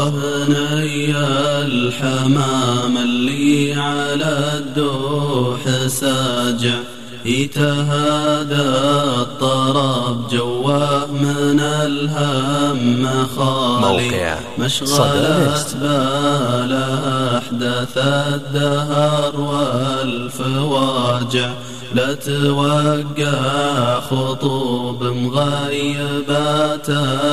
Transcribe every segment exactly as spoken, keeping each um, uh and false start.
وهني الحمام اللي على الدوح ساجع يتهادى الطرب جواه من الهم خالي مشغلت باله أحداث الدهر والفواجع لا توقع خطوب مغيبات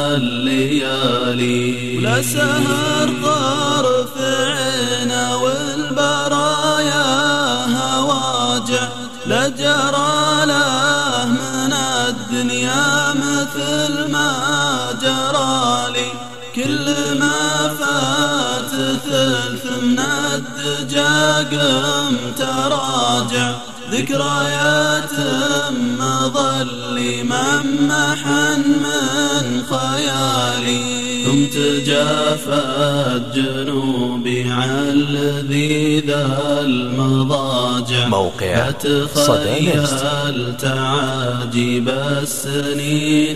الليالي ولا سهر طرف عينه والبرايا هواجع لا جرى له من الدنيا مثل ما جرالي كل ما فات ثلث من الدجاج تراجع ذكريات مظل ممحا من خيالي ثم تجافت جنوبي عن لذيذ المضاجع موقع أتخيل تعاجب السنين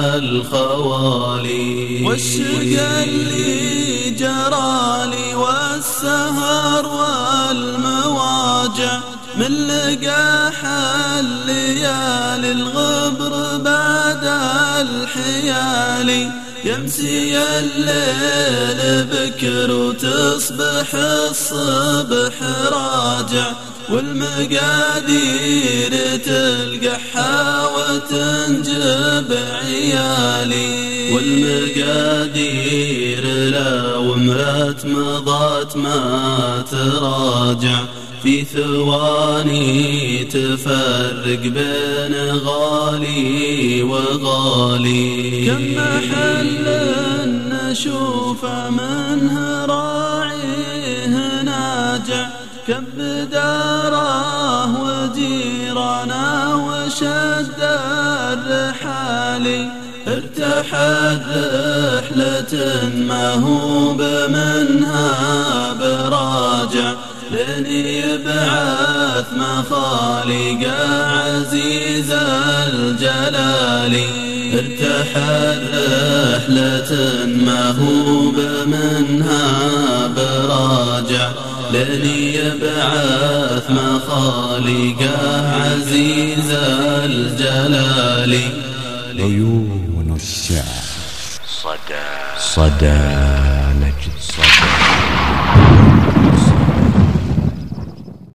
الخوالي والشقى اللي جرالي والسهر والمواجع من لقاح الليالي الغبر بعد الحيالي يمسي الليل بكر وتصبح الصبح راجع والمقادير تلقحها وتنجب عيالي والمقادير لو مرت مضت ما تراجع في ثواني تفرق بين غالي وغالي كم محل نشوفه منه راعيه ناجع كم بداره وجيرانه وشد الرحالي ارتحت رحلة ما هو بمنها براجع لن يبعث مخالق عزيز الجلال ارتحت رحلة ما هو بمنها براجع لن يبعث مخالق عزيز الجلال عيون الشعر صدى صدى